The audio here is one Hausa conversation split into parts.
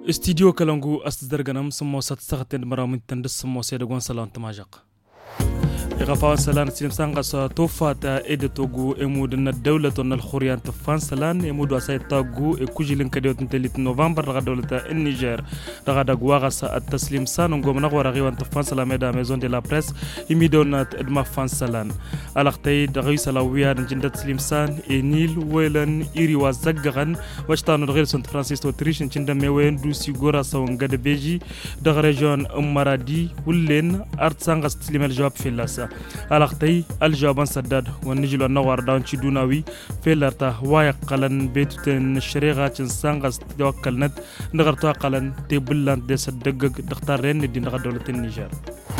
استديو كلانجو أستدرجنا سمو ستستغتن مرامن تندس سمو سيدغون سلام تماجق إغفاء سلان سلمسان قصة توفات إيد توغو إمود إن الدولة إن الخوريان تفان سلان إمود وسائل توغو إكوجلين كديو تنتلت نوفمبر رغا دولة النيجر رغا دغوا غصة التسليم سان ونقوم نغوا رغيوان تفان سلان ميدا ميزون دي لا بريس إميدون إدما فان سلان ألغتي دغيو سلاويا نجند تسليم سان إنيل ويلن إيري وزغغن واشتانو دغير سنت فرانسيسكو تريش نجند ميوين دوسي غورا سوان غد بيجي دغ ريجون أمارادي ولين أرتسان غصة تسليم الجواب في اللاسة ألغتي الجواب سداد ونجلو النوار داون تشدوناوي في لرتا وايق قلن بيتوتن الشريغة تنسانغس دوكلنت نغرتوا قلن تيبلان دي صدقق دختارين دي نغا دولة النيجر.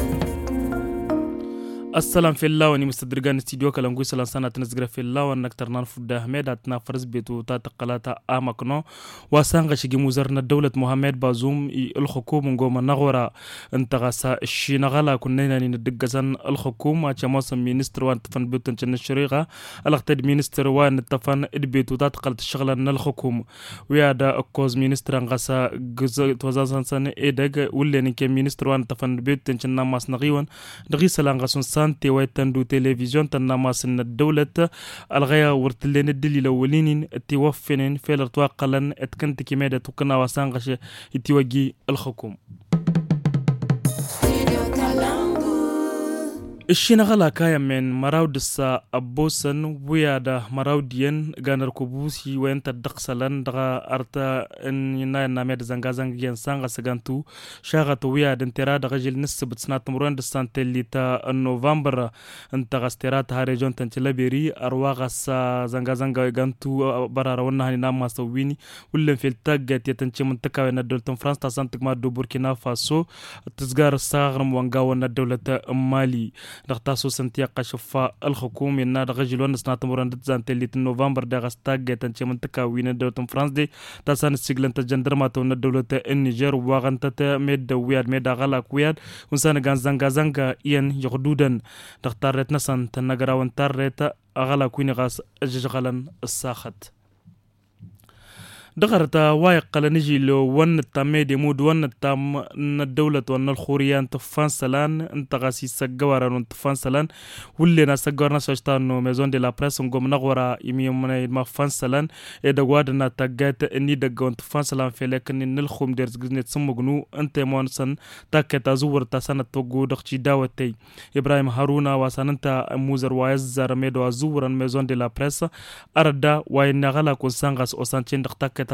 السلام في الله وني مستدرجان استديو كلامغو سلام سنه تنزغر في الله ونكتر نرفض احمد اتنا فرز بيتو تاتقلاتا امكنو واسانغ شيغي مزرنا دوله محمد بازوم الحكومه غوما نغورا انتغاسا شينغالا كنينا ندغزن الحكومه تشموس مينستر وان تفن بيتن تشنشريغا الاقتد مينستر وان تفن ادبيتو تاتقلت شغلنا الحكومه ويادا كوز مينستر غاسا توزازان سنه ادغ ولين كي مينستر وان تفن بيتن تشناماس نغيون دغي سلانغاسون تي ويتندو تلفزيون تنماس الدولة الغيا ورتلين الدليل الأولين توفنين في الارتواقلن اتكنت كمادة تقنا وسانغش اتواجي الحكومة الشينغالا كايا من مراودسا أبوسن ويادا مراوديين غانر كوبوسي وين تدقسلن دغا أرتا إن يناي ناميد زنغازنغ ين سانغا سغانتو شاغتو وياد انترا دغا جيل نسبت سنات مرون دستان تليتا نوفمبر انتغا استرات هاريجون تنتلابيري أرواغسا زنغازنغ غانتو برارا ونهاني ناما سويني ولن في التاقات يتنشي منتكا وين الدولة فرانس تاسانتك ما دو بوركينا فاسو تزغار الساغرم وانغاونا الدولة مالي دغتاسو سنتياق شفاء الحكومة إن رجل ونس ناتمران دتزان تليت نوفمبر دغستاج تنشي منطقة وين دولة فرنسا دي تاسان السجلن تجندرماتو من دولة النيجر وغنتت ميد وياد ميد غلا كوياد ونسان غانزانغا ين يغدودن دغتارت نسان تنغرا وانتارت غلا كوين غاس جغلن الساخت دغرتا وايق لنجي لو ون التاميدي مود ون التام الدولة ون الخوريان تفان سلان انتغاسي سجوارا ون تفان سلان واللي نسجورنا سوشتانو ميزون دي لا بريس ونقوم نغورا يميومنا ما فان سلان ادغوادنا تاقات اني دغون تفان سلان في لكن نلخوم ديرز غزنيت سمغنو انت مونسن تاكتا زور تاسانة توقو دغشي داوتي إبراهيم هارونا واساننتا موزر ويزار ميدو زورا ميزون دي لا بريس أردا وينغالا كونسانغاس وسانتين دغتاك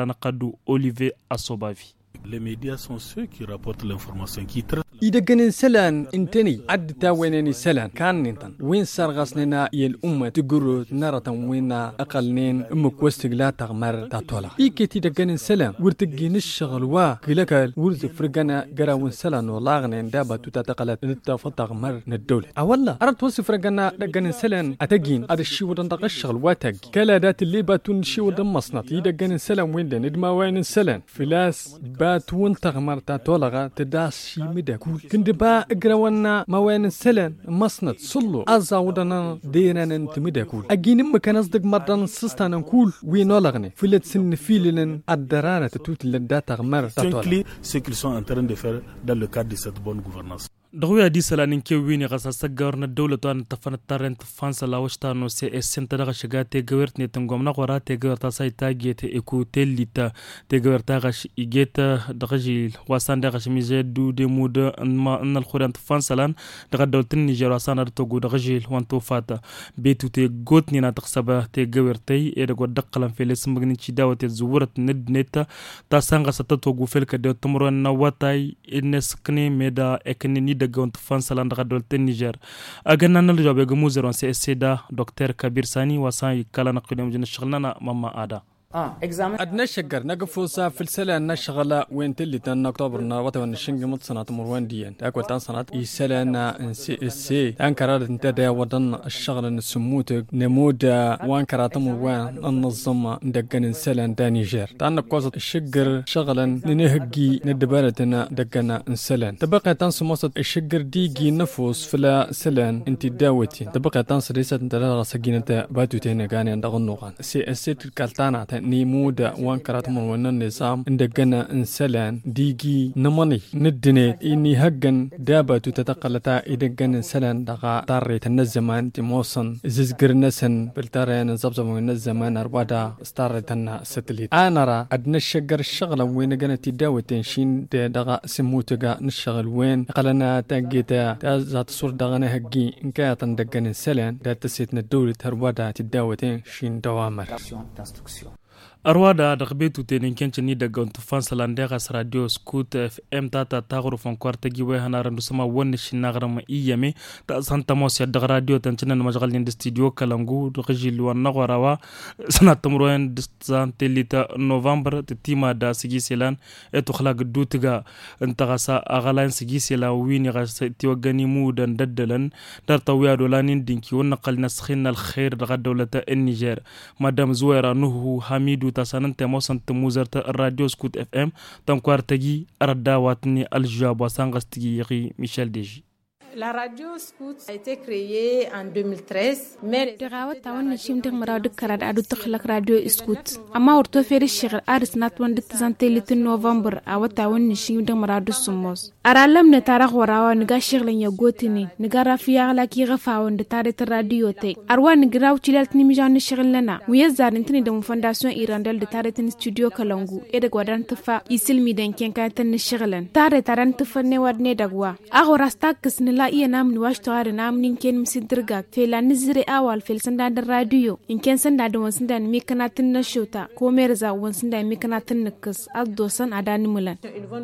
Olivier Assobavi. Les médias sont ceux qui rapportent l'information, qui traitent. إذا كان سلان انتني عد تاوينني سلان كان نتن وين صار غسننا الأمة تجرو نرى وين أقلنين مكوستقلا تغمر تطلع إيكتي إذا كان سلان ورتجين الشغل وكلك ورت فرجنا جراون سلان ولاغن دابا تتقلت نتفتق مر الدولة أولا أردت وصف فرجنا كان سلان أتجين هذا الشيء ودنتق الشغل واتج كلا دات اللي باتون شيء ودم مصنط إذا كان سلان وين ندما وين سلان فلاس باتون تغمر تطلع تداس شيء مدك كندبا اقراونا موين السلان مصنت صلو ازاودنا دينا ننتمدكول اجين مكان اصدق مردان سستان نقول وين ولغني فلت سن فيلن الدرانه تتوت للداتا غمر تطول ce qu'ils sont en train de faire dans le cadre de cette bonne gouvernance. دغويا دي سلانين كويني غاسا سغورنا الدولة وان تفن ترنت فانس لاوشتانو سي اسنت دغ شغاتي غورتني تنغومنا قراتي غورتا سايتاغيت ايكوتيليتا تغورتا غاش ايجيتا دغجي واسان دغش ميزي دو دي مود ان الخورنت فانسلان دغ دولت النيجر واسان رتوغو دغجي وان توفاتا بيتو تي غوتني نا تخسبا تي غورتي اي دغ دقلن في لسمغني تشي داوتي زورت ند نتا تاسانغا ستتوغو فيلك دو تمرون نواتاي انسكني ميدا اكني دغون تفان سلان دغدول النيجر اغنا نلجو بغموزرون سي اسيدا دكتور كبير ساني وساي كلا نقدم جن شغلنا ماما ادا أدنى شجر نقفوسا في السنة نشغل وين تلي تنا أكتوبرنا وتوان الشنج متصنع مروان ديان تأكل تنصنع السنة إن أنكرت انتدى ودن الشغل السموت نمود وأنكرت مروان النظام دقن السنة دانيجر تنا قوزة الشجر شغلا ننهجي ندبارتنا دقنا السنة تبقى تنص مصد الشجر ديجي نفوس فلا سلان انت داوتي تبقى تنص ريسة انت لا سجينة باتو تينا كان عند غنوغان سي الكالتانا نيمود وانكرات من النظام عندنا انسلان ديجي نمني ندني إني هجن دابة تتقلتا إذا جن انسلان دقا طاري الزمان تموصن ززجر نسن بالتارين زبزب من الزمان أربعة استارتنا ستليت أنا را أدنى الشجر الشغلة وين جنت الداوة تنشين دقا سموتجا نشغل وين قالنا تجيتا تازات صور دغنا هجي إن كانت دجن انسلان دا تسيتنا الدولة هربادة الداوة تنشين دوامر أرواد دقبيتو تنين كنشني دقون تفان سلانديغاس راديو سكوت FM تاتا تاغرو فانكوار تجيوه هنارن دوسما ونش نغرم إيامي تأسان تموسيا دق راديو تنشنن مجغلين دستيديو كالانغو دقجيل ونغوراوا سنة تمروين دستان تليتا نوفمبر تتيما دا سيجي سيلان اتو خلاق دوتغا انتغاسا أغالين سيجي سيلا ويني غاس تيوغاني مودن ددلن دار طويا دولانين دينكي ونقل نسخين الخير دغا دولة النيجير مادام زويرا نوهو حميدو تاسانن تموسن تموزرت الراديو سكوت FM تنكوارتجي أرداواتني الجواب وسانغستجي يغي ميشيل ديجي. La radio Scout a été créée en 2013. دغاوة تاون نشيم دغ مراد كراد أدو تخلق راديو سكوت. أما ورتو فير الشغل أرس ناتوان دتزانتي لتن نوفمبر أو تاون نشيم دغ مراد السموس. أرالم نتارخ وراوا نجا شغلين يجوتني نجا رافيا على كي غفاون دتارة الراديو تي. أروان نجراو تلالتني مجان الشغل لنا. ويزار نتني دم فونداسيون إيراندل دتارة استوديو كالونغو. إذا قدرن تفا يسلمي دين كان كانت الشغلن. تارة تفا نواد ندعوا. أغوراستاكس نلا إيه نام نواش توار نام نينكن مسدرجا فيلا نزري أول في السندان الراديو إن كان سندان وسندان ميكنات النشوتا كوميرزا وسندان ميكنات النكس الدوسان عدان ملان.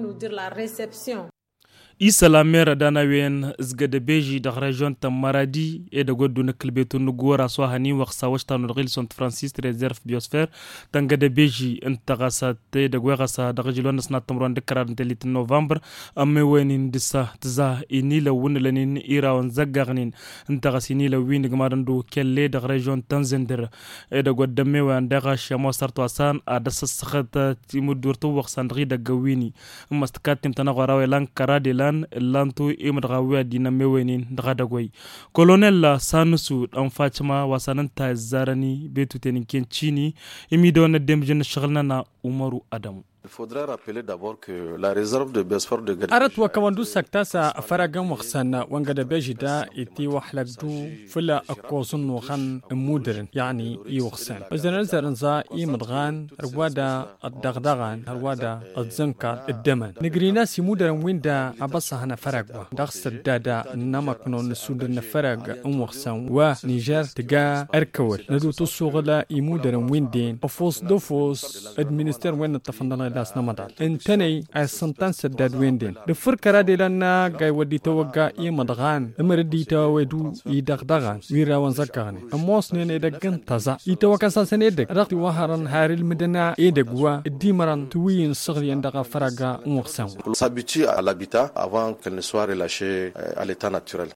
Isa mera dana wen zgade beji da region ta Maradi e da godu na klbetu nugora so hani waqsa washta no gil sont Francis Reserve Biosphère tangade beji intagasa te da gwagasa da gilon sna tamron de karan telit November amme wenin disa tza inila wunlanin ira on zagagnin intagasini la win gmarandu kelle da region Tanzender e da godda mewan da gasha mo sarto asan adasa sakhata timudurtu waqsan da gawini mastakatim tanagwara lan karade lanto imrawiya dina mewenin dagadagwai colonel sanusu dan fatima wasananta zarani betu teninken chini imidona demjin shagalna na umaru adamu. Il faudra rappeler d'abord que la réserve de Biosphère de Gadebéji أردت وكماندو سكتاسا فرقم وخسان وانغادبيجي دا إتي وحلقدو فلا أكوزن وخان مودرن يعني يوخسان وزن نزرنزا إيمدغان روادا الدغدغان روادا الزنكار الدمن نقرينا سي مودرن وين دا أبصا هنا فرقوا دغس الدادا نمكنو نسودن فرق وخسان ونيجر تقا أركول ندو تصوغلا إيمودرن وين دين أفوس دوفوس administer وين التفندنا داس نمدال انتني السنتان سداد ويندين دفركرا ديلنا غاي ودي توغا يمدغان امردي تويدو يدغدغان ويراون زكاني اموس نين يدغن تزا يتوكا ساسن يدغ رقي وهرن هاري المدنا يدغوا ديمران توين صغري اندغا فرغا ومخسان s'habitue à l'habitat avant qu'elle ne soit relâchée à l'état naturel.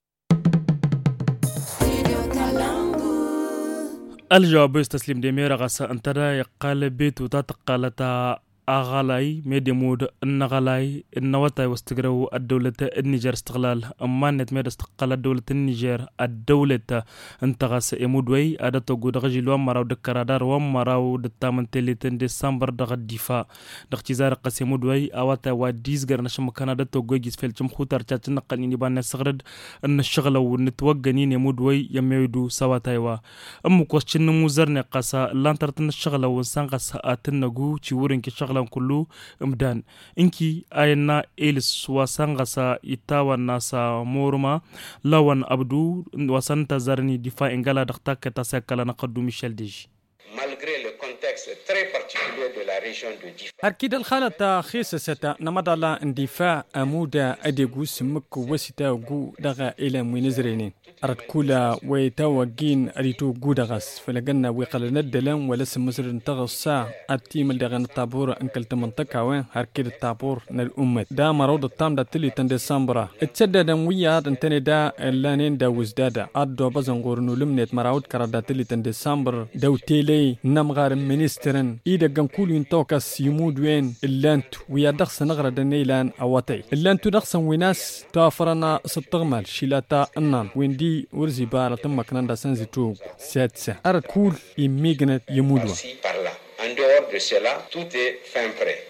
الجواب يستسلم دمير غسا انتدا يقال بيتو تتقالتا أغلاي ميدمود النغلاي النواتاي واستقروا الدولة النيجر استقلال أمانت ميد استقلال الدولة النيجر الدولة انتغاس يمودوي أدتو قود غجل ومراو دكرادار ومراو دتامن تلتن ديسمبر دغ الدفاع دغتزار قس يمودوي أواتا وديز غرنش مكان أدتو قويجيس فيلتم خوتر تاتن نقل نبان نسغرد أن الشغل ونتوقنين يمودوي يميودو سواتايوا أمو كوستشن موزر نقاسا لانترتن الشغل ونسانغس آتنغو تشورين كشغل كله مدان إنكي أينا إلس وسانغسا إتاوا ناسا مورما لوان أبدو وسانتا زارني دفاع إنجالا دختا كتاساكالا نقدو ميشيل ديجي. Malgré le contexte très particulier de la région de Difa. أكيد الخالة خيسة نمدالا اندفاع أمودا أديغو سمك وسيتا وغو دغا إلى منزرينين أرد كولا ويتاوغين أريتو غو دغس فلقنا ويقال ندلن ولسم مصر تغصا التيم الدغان الطابور انكلت منطقة وين هركيد الطابور نالأمة دا مرود الطام دا تلي تن ديسمبرا اتسدد وياد انتني دا اللانين دا وزدادا أدو بزنغور نولمنيت مراود كرا دا تلي تن ديسمبر دو تيلي نمغار منسترن إيدا قنقول ينتوكس يمود وين اللانتو ويا دخس نغرا دنيلان أواتي اللانتو دخس ويناس توافرنا ستغمال شيلاتا النان وين دي ورزي بارا تمك ناندا سنزي توق سادسة أرد كول يميغنت يمودوا de cela, tout est fin prêt.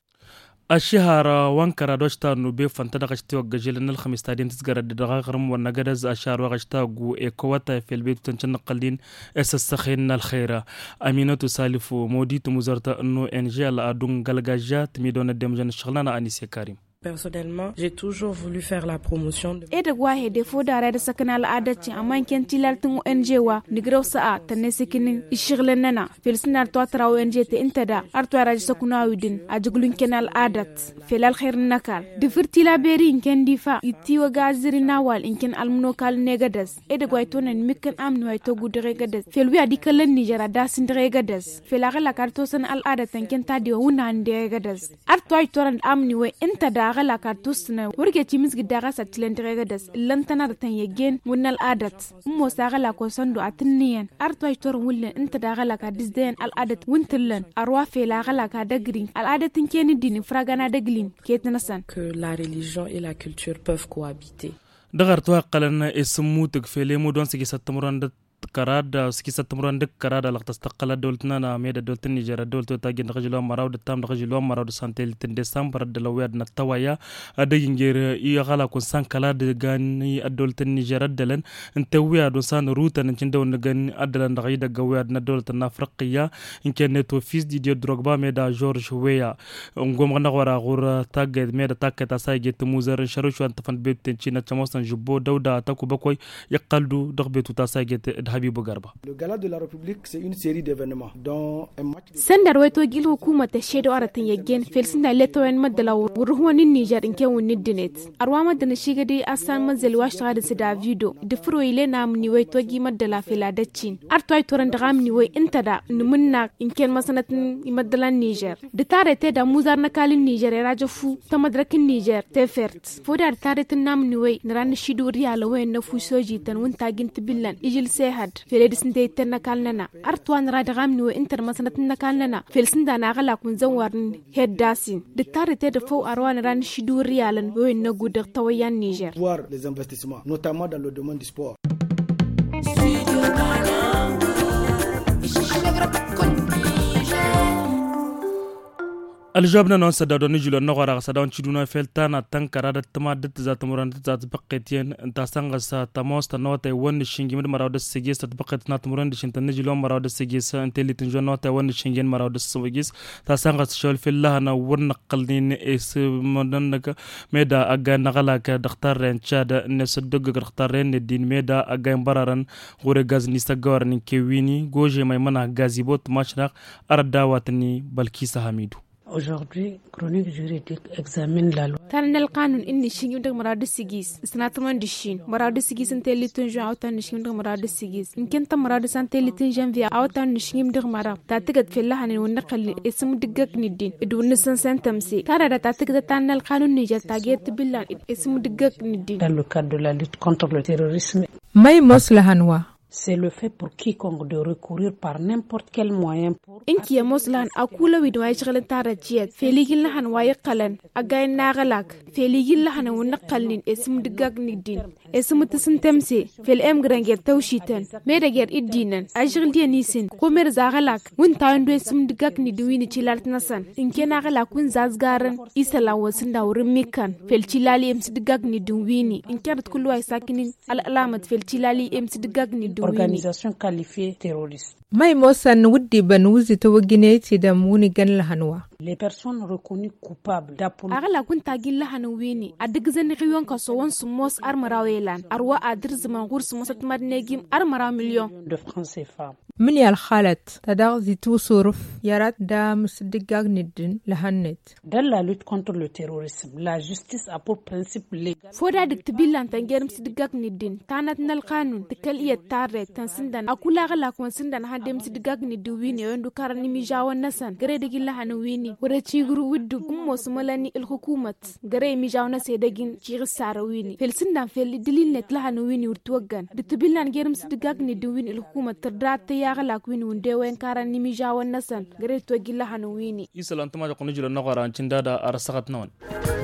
الشهر وانكر دوشتا نوبي فانتدا غشتي وججلن الخميس تادين تسجر الدغاغرم والنجدز الشهر وغشتا جو إكواتا في البيت تنشن قلين أسسخين الخيرة أمينة سالف مودي تمزرتا إنه إنجيل أدون غلغاجات ميدون الدمجن الشغلانة أنيسي كريم. Personnellement, j'ai toujours voulu faire la promotion de... Eda gwahe de foda rada sakana al'adati amma ken tilal tun ONG wa nigraw sa'a tanne sikinin ishiglen nana filsinar to tra ONG te intada arto rada sakuna widin ajuglun ken al'adat filal khair nakal de firtila beri ken difa itti wa gaziri nawal ken almuno kal negadas eda gwai tonen mikan amni way to gudre gadas filwi adikalan Nigeria da sindre gadas filagala karto san al'adatan ken tadi wa unande gadas arto ay toran amni wa intada gala kartusna warge timis gidaga satlendrega das lantana tan yegen munal adat mo sagala ko sando atniyan arto ay tor wulle inta da gala ka disden al adat wuntillan arwa fe la gala ka dagrin al adatin keni dini fragana daglin ketnasan que la religion et la culture peuvent cohabiter. دغرتوا قلنا اسمو تغفلي مو دون سكي ستمرند كراد سكي ستمرند كراد لا تستقل دولتنا ميدا دولت النيجر دولت تاجي نخجلو مراود تام نخجلو مراود سانتيل ديسمبر دلويد نتوايا ادينجير يغلا كون سان كلا دغاني دولت النيجر دلن انتويا دون سان روتا نتندو نغن ادلن دغيدا غويد ندولت نافرقيا ان كان تو فيس دي دروغبا ميدا جورج ويا ngom ngana wara gura tagge meda taketa sayge tumuzer sharushwan tafan beten china chamosan jubo dauda taku bakoy yaqaldu dogbetu ta sayge Habibou Garba. Le gala de la République, c'est une série d'événements dont un match. Sandar waito gil hukuma ta shedo aratan yagen felsinda leto en madala wuruhwani Niger in kewu nidinet. Arwa madana shigade asan manzel washta da sida video. De furo ile namni waito gi madala filadacin. Arto ay toran dagam ni way intada numunna in ken masanatin imadala Niger. De tarete da muzar na kalin Niger rajo fu ta madrakin Niger te fert. Foda tarete namni way naran shido riyala way na fu soji tan wunta gint billan ijil seha فيلدسن دي تنكالنا أرتوان رادغامني وإنتر مسنة تنكالنا فيلسن دانا غلا كون زوارن هيد داسين دتاري تيد فو أروان ران شدور ريالن وين نقو دغتويان نيجر voir les investissements notamment dans le domaine du sport. الجوابنا نون سدادو نجلو نغورا سداون تشدونا فلتانا تنكرا دتما دت ذات مران ذات بقيتين انت سانغس تموس تنوتي ون شينجي مد مراود السجيس تبقيت نات مران دشنت نجلو مراود السجيس انت اللي تنجو نوتي ون شينجين مراود السجيس تاسانغس شول في الله انا ورن قلنين اس مدنك ميدا اغا نغلا كدختار تشاد نسدغ دختارين الدين ميدا اغا برارن غوري غاز نيستغور نكويني غوجي ميمنا غازيبوت ماشراق ارداواتني بلكيس حميدو. Aujourd'hui, chronique juridique examine la loi. Tan el qanun inni shin yundag maradu sigis snatman dishin maradu sigis intelli tunjo awtan shin yundag maradu sigis inken ta maradu santelli tunjan via awtan shin yundag marab ta tigat fillahan won naqal ism diggak niddin idun san santamsi tarada ta tigat tan el qanun ni jata get billan ism diggak niddin Dans le cadre de la lutte contre le terrorisme, may moslahanwa c'est le fait pour quiconque de recourir par n'importe quel moyen pour inki ya moslan akula wido ay shغلن tarajiyat feligil lahan way qalan agay nagalak feligil lahan won naqalnin ism digag nidin ism tsintamsi fel em granger tawshitan medager iddinan ajgil denisin komer zagalak won tawndo ism digag nidwini chilalt nasan inke nagalak kun zazgaran isala wasin dawrin mikan fel chilali ems digag nidwini inkerat kullu ay sakinin al alamat fel chilali ems digag nidwini organisation qualifiée terroriste. may mosan wuddi ban wuzi to wagineti da muni gan lahanwa. Les personnes reconnues coupables d'apologie. Agala kun tagil lahan wini adigzan riyon ka so won sumos armarawelan arwa adir zaman gur sumosat madnegim armara million de francs CFA. من الحالات تدغزي توصرف يرات دا مصدقاق ندن لهنت. Dans la lutte contre le terrorisme, la justice a pour principe légal. فودا دكتبيلان تنجر مصدقاق ندن تانت القانون تكالية تارة تنسندن أكولا غلاك ونسندن هادي مصدقاق ندويني وندو كارني ميجاوان نسان غري دقين لهنويني ورچيغرو ودو أمو سمالاني الحكومة غري ميجاونا سيداقين چيغ السارويني فلسندن فيل دليل نت لهنويني ورتوغان دكتبيلان غير مصدقاق ندوين الحكومة تردات ياغلاك وين وندوين كارني ميجاوان نسان غري توغي لهنويني يسلان تما جقون جلو نغاران چندادا أرسغت نون